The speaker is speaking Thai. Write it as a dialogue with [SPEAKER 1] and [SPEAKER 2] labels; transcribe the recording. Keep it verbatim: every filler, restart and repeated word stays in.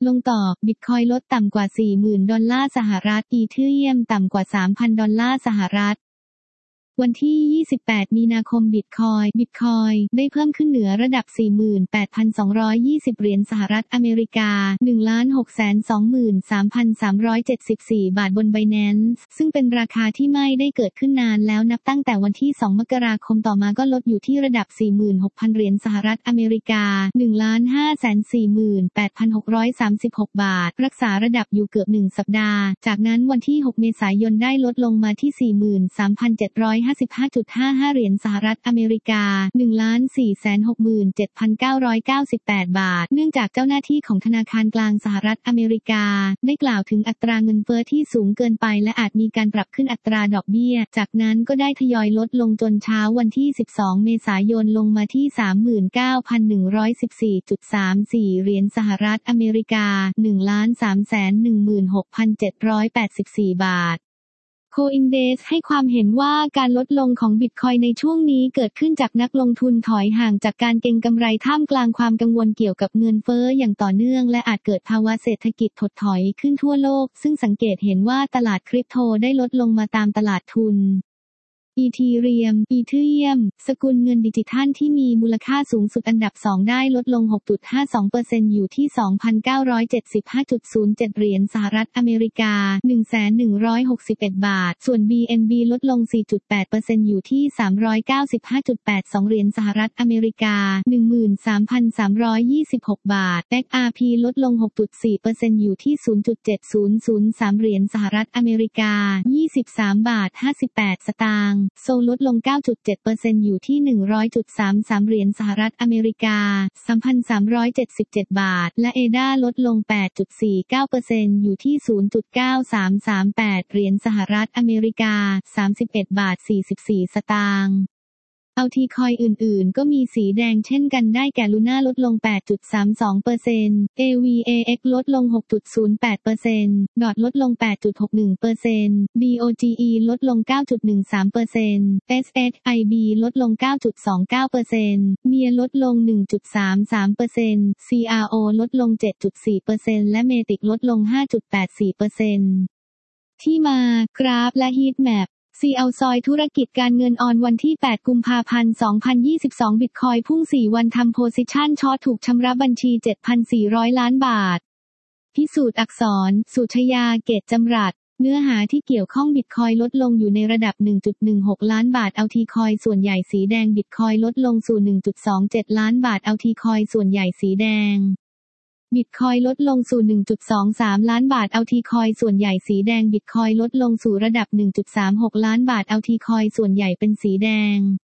[SPEAKER 1] ลงต่อบิตคอยลดต่ำกว่า สี่หมื่น ดอลลาร์สหรัฐอีเธเรียมต่ำกว่า สามพัน ดอลลาร์สหรัฐวันที่ ยี่สิบแปด มีนาคมบิตคอยบิตคอยได้เพิ่มขึ้นเหนือระดับ สี่หมื่นแปดพันสองร้อยยี่สิบ เหรียญสหรัฐอเมริกา หนึ่งล้านหกแสนสองหมื่นสามพันสามร้อยเจ็ดสิบสี่ บาทบน Binance ซึ่งเป็นราคาที่ไม่ได้เกิดขึ้นนานแล้วนับตั้งแต่วันที่ สอง มกราคมต่อมาก็ลดอยู่ที่ระดับ สี่หมื่นหกพัน เหรียญสหรัฐอเมริกา หนึ่งล้านห้าแสนสี่หมื่นแปดพันหกร้อยสามสิบหก บาทรักษาระดับอยู่เกือบหนึ่งสัปดาห์จากนั้นวันที่ หก เมษายนได้ลดลงมาที่ สี่หมื่นสามพันเจ็ดร้อยห้าสิบห้าจุดห้าห้า เหรียญสหรัฐอเมริกา หนึ่งล้านสี่แสนหกหมื่นเจ็ดพันเก้าร้อยเก้าสิบแปด บาทเนื่องจากเจ้าหน้าที่ของธนาคารกลางสหรัฐอเมริกาได้กล่าวถึงอัตราเงินเฟ้อที่สูงเกินไปและอาจมีการปรับขึ้นอัตราดอกเบี้ยจากนั้นก็ได้ทยอยลดลงจนเช้าวันที่ สิบสอง เมษายนลงมาที่ สามหมื่นเก้าพันหนึ่งร้อยสิบสี่จุดสามสี่ เหรียญสหรัฐอเมริกา หนึ่งล้านสามแสนหนึ่งหมื่นหกพันเจ็ดร้อยแปดสิบสี่ บาทCoinbase ให้ความเห็นว่าการลดลงของบิตคอยในช่วงนี้เกิดขึ้นจากนักลงทุนถอยห่างจากการเก็งกำไรท่ามกลางความกังวลเกี่ยวกับเงินเฟ้ออย่างต่อเนื่องและอาจเกิดภาวะเศรษฐกิจถดถอยขึ้นทั่วโลกซึ่งสังเกตเห็นว่าตลาดคริปโตได้ลดลงมาตามตลาดทุนอีทีเรียมอีเธเรียมสกุลเงินดิจิทัลที่มีมูลค่าสูงสุดอันดับสองได้ลดลง หกจุดห้าสองเปอร์เซ็นต์ อยู่ที่ สองพันเก้าร้อยเจ็ดสิบห้าจุดศูนย์เจ็ด เหรียญสหรัฐอเมริกา หนึ่งแสนหนึ่งร้อยหกสิบเอ็ด บาทส่วน บี เอ็น บี ลดลง สี่จุดแปดเปอร์เซ็นต์ อยู่ที่ สามร้อยเก้าสิบห้าจุดแปดสอง เหรียญสหรัฐอเมริกา หนึ่งหมื่นสามพันสามร้อยยี่สิบหก บาท เอ็กซ์ อาร์ พี ลดลง หกจุดสี่เปอร์เซ็นต์ อยู่ที่ ศูนย์จุดเจ็ดศูนย์ศูนย์สาม เหรียญสหรัฐอเมริกา ยี่สิบสามบาทห้าสิบแปดสตางค์โซลลดลง เก้าจุดเจ็ดเปอร์เซ็นต์ อยู่ที่ หนึ่งร้อยจุดสามสาม เหรียญสหรัฐอเมริกา สามพันสามร้อยเจ็ดสิบเจ็ด บาทและเอดาลดลง แปดจุดสี่เก้าเปอร์เซ็นต์ อยู่ที่ ศูนย์จุดเก้าสามสามแปด เหรียญสหรัฐอเมริกา สามสิบเอ็ดบาทสี่สิบสี่สตางค์เอาทีคอยอื่นๆก็มีสีแดงเช่นกันได้แก่ลูน่าลดลง แปดจุดสามสองเปอร์เซ็นต์ เอ วี เอ เอ็กซ์ ลดลง หกจุดศูนย์แปดเปอร์เซ็นต์ ดอทลดลง แปดจุดหกหนึ่งเปอร์เซ็นต์ ดี โอ จี อี ลดลง เก้าจุดหนึ่งสามเปอร์เซ็นต์ เอส เอช ไอ บี ลดลง เก้าจุดสองเก้าเปอร์เซ็นต์ เมียลดลง หนึ่งจุดสามสามเปอร์เซ็นต์ ซี อาร์ โอ ลดลง เจ็ดจุดสี่เปอร์เซ็นต์ และเมติกลดลง ห้าจุดแปดสี่เปอร์เซ็นต์ ที่มากราฟและฮีทแมปซี เอาซอยธุรกิจการเงินออนวันที่ แปด กุมภาพันธ์ สองพันยี่สิบสอง บิตคอยพุ่ง สี่ วันทำโพซิชั่นช็อตถูกชำระบัญชี เจ็ดพันสี่ร้อย ล้านบาทพิสูจน์อักษรสุชยาเกตจำรัดเนื้อหาที่เกี่ยวข้องบิตคอยลดลงอยู่ในระดับ หนึ่งจุดหนึ่งหก ล้านบาทเอาทีคอยส่วนใหญ่สีแดงบิตคอยลดลงสู่ หนึ่งจุดสองเจ็ด ล้านบาทเอาทีคอยส่วนใหญ่สีแดงบิตคอยลดลงสู่ หนึ่งจุดสองสาม ล้านบาทเอาทีคอยส่วนใหญ่สีแดงบิตคอยลดลงสู่ระดับ หนึ่งจุดสามหก ล้านบาทเอาทีคอยส่วนใหญ่เป็นสีแดง